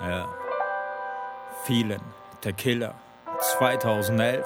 Ja. Vielen, der Killer, 2011.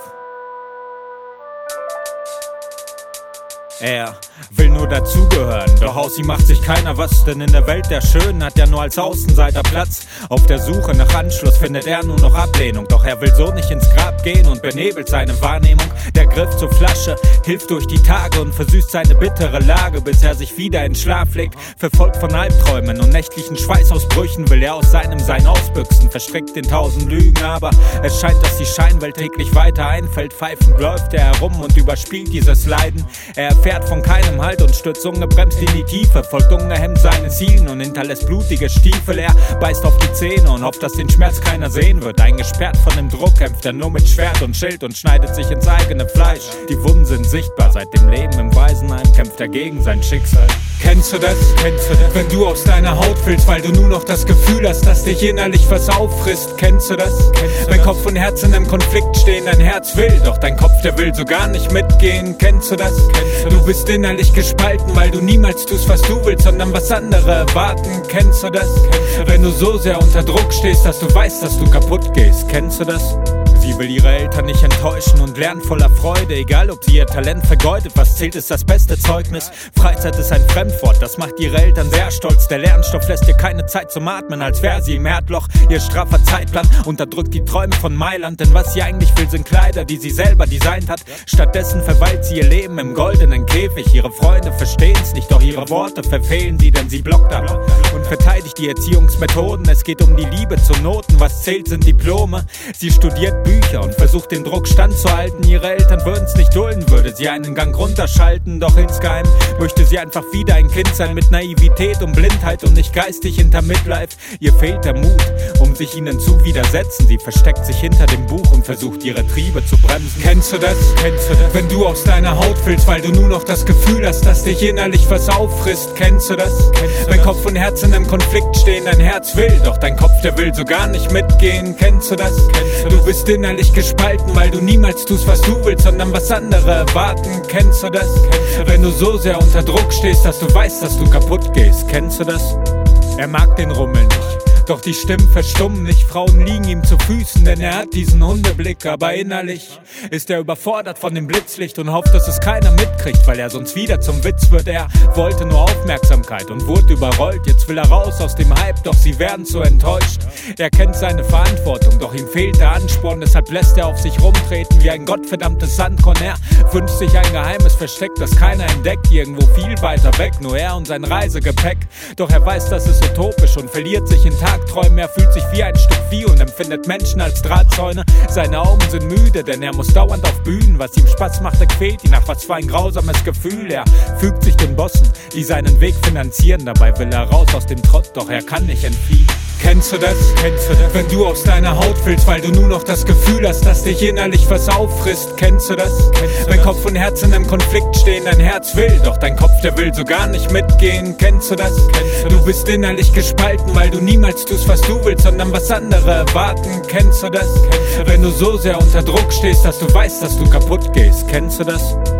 Er will nur dazugehören, doch aus ihm macht sich keiner was, denn in der Welt der Schönen hat er nur als Außenseiter Platz. Auf der Suche nach Anschluss findet er nur noch Ablehnung, doch er will so nicht ins Grab gehen und benebelt seine Wahrnehmung. Der Griff zur Flasche hilft durch die Tage und versüßt seine bittere Lage, bis er sich wieder in Schlaf legt. Verfolgt von Albträumen und nächtlichen Schweißausbrüchen will er aus seinem Sein ausbüchsen, verstrickt in 1000 Lügen, aber es scheint, dass die Scheinwelt täglich weiter einfällt. Pfeifend läuft er herum und überspielt dieses Leiden. Er fährt von keinem Halt und stürzt ungebremst in die Tiefe, folgt ungehemmt seinen Zielen und hinterlässt blutige Stiefel. Er beißt auf die Zähne und hofft, dass den Schmerz keiner sehen wird. Eingesperrt von dem Druck kämpft er nur mit Schwert und Schild und schneidet sich ins eigene Fleisch. Die Wunden sind sichtbar, seit dem Leben im Waisenheim kämpft er gegen sein Schicksal. Kennst du das? Wenn du aus deiner Haut willst, weil du nur noch das Gefühl hast, dass dich innerlich was auffrisst. Kennst du das? Wenn Kopf und Herz in einem Konflikt stehen, dein Herz will, doch dein Kopf, der will so gar nicht mitgehen. Kennst du das? Du bist innerlich gespalten, weil du niemals tust, was du willst, sondern was andere erwarten. Kennst du das? Wenn du so sehr unter Druck stehst, dass du weißt, dass du kaputt gehst. Kennst du das? Sie will ihre Eltern nicht enttäuschen und lernt voller Freude, egal ob sie ihr Talent vergeudet. Was zählt, ist das beste Zeugnis. Freizeit ist ein Fremdwort, das macht ihre Eltern sehr stolz. Der Lernstoff lässt ihr keine Zeit zum Atmen, als wäre sie im Erdloch. Ihr straffer Zeitplan unterdrückt die Träume von Mailand, denn was sie eigentlich will, sind Kleider, die sie selber designt hat. Stattdessen verweilt sie ihr Leben im goldenen Käfig. Ihre Freunde verstehen's nicht, doch ihre Worte verfehlen sie, denn sie blockt ab und verteidigt die Erziehungsmethoden. Es geht um die Liebe zu Noten, was zählt, sind Diplome. Sie studiert Bücher und versucht den Druck standzuhalten. Ihre Eltern würden's nicht dulden, würde sie einen Gang runterschalten. Doch insgeheim möchte sie einfach wieder ein Kind sein, mit Naivität und Blindheit und nicht geistig hinter Midlife. Ihr fehlt der Mut, um sich ihnen zu widersetzen. Sie versteckt sich hinter dem Buch und versucht ihre Triebe zu bremsen. Kennst du das? Wenn du aus deiner Haut willst, weil du nur noch das Gefühl hast, dass dich innerlich was auffrisst. Kennst du das? Wenn Kopf und Herz in einem Konflikt stehen, dein Herz will, doch dein Kopf, der will so gar nicht mitgehen. Kennst du das? Du bist innerlich gespalten, weil du niemals tust, was du willst, sondern was andere erwarten. Kennst du das? Wenn du so sehr unter Druck stehst, dass du weißt, dass du kaputt gehst. Kennst du das? Er mag den Rummel nicht, doch die Stimmen verstummen nicht. Frauen liegen ihm zu Füßen, denn er hat diesen Hundeblick. Aber innerlich ist er überfordert von dem Blitzlicht und hofft, dass es keiner mitkriegt, weil er sonst wieder zum Witz wird. Er wollte nur Aufmerksamkeit und wurde überrollt. Jetzt will er raus aus dem Hype, doch sie werden zu enttäuscht. Er kennt seine Verantwortung, doch ihm fehlt der Ansporn. Deshalb lässt er auf sich rumtreten wie ein gottverdammtes Sandkorn. Er wünscht sich ein geheimes Versteck, das keiner entdeckt. Irgendwo viel weiter weg, nur er und sein Reisegepäck. Doch er weiß, das ist utopisch und verliert sich in Tagträumen. Er fühlt sich wie ein Stück Vieh und empfindet Menschen als Drahtzäune. Seine Augen sind müde, denn er muss dauernd auf Bühnen. Was ihm Spaß machte, quält ihn. Ach, was für ein grausames Gefühl. Er fügt sich den Bossen, die seinen Weg finanzieren. Dabei will er raus aus dem Trott, doch er kann nicht entfliehen. Kennst du das? Wenn du aus deiner Haut willst, weil du nur noch das Gefühl hast, dass dich innerlich was auffrisst. Kennst du das? Wenn Kopf und Herz in einem Konflikt stehen, dein Herz will, doch dein Kopf, der will so gar nicht mitgehen. Kennst du das? Du bist innerlich gespalten, weil du niemals tust, was du willst, sondern was andere erwarten. Kennst du das? Wenn du so sehr unter Druck stehst, dass du weißt, dass du kaputt gehst. Kennst du das?